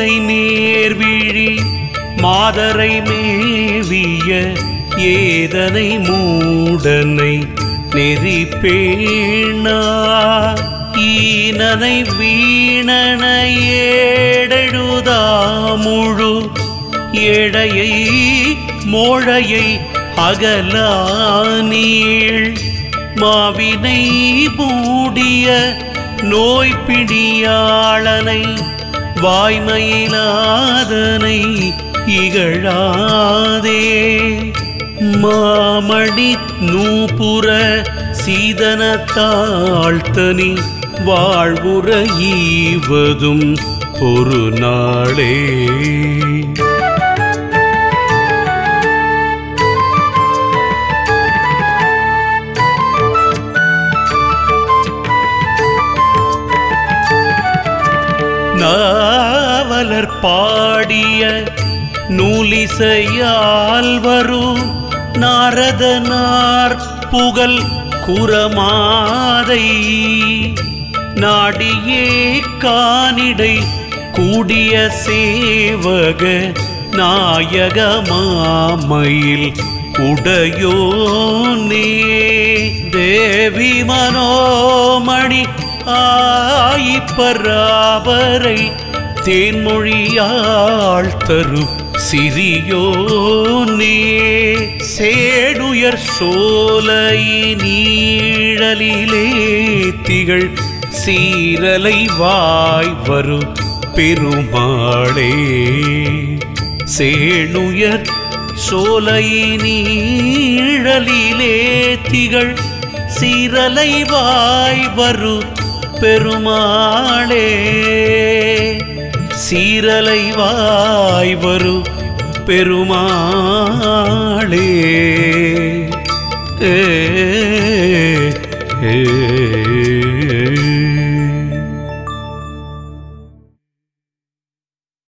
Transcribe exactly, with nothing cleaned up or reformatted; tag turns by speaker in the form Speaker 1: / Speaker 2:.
Speaker 1: ஏனை நேர்விழி மாதரை மேவிய ஏதனை மூடனை நெறி பேணா ஈனனை வீணன ஏடெழுதா முழு ஏழையை மோழையை அகலா நீள் மாவினை மூடிய நோய் பிடியாளனை வாய்மையிலாதனை இகழாதே மாமணி நூபுர சீதன தாழ்த்தனி வாழ்வுற ஈவதும் ஒரு நாளே. நாவலர் பாடிய நூலிசையால் வரும் நாரதனார் புகழ் குரமாதை நாடியே கானிடை கூடிய சேவக நாயக மாமயில் உடையோனே தேவி மனோமணி ஆயிப்பராபரை தேன்மொழியாள் தரு சிறியோனே சேடுயர் சோலை நீழலிலே திகழ் சீரலை வாய் வரு பெருமாளே சேணுயர் சோலை நீழலிலே திகழ் சீரலை வாய் வரு பெருமாளே சீரலை வாய் வரு பெருமாளே. ஏ ஏ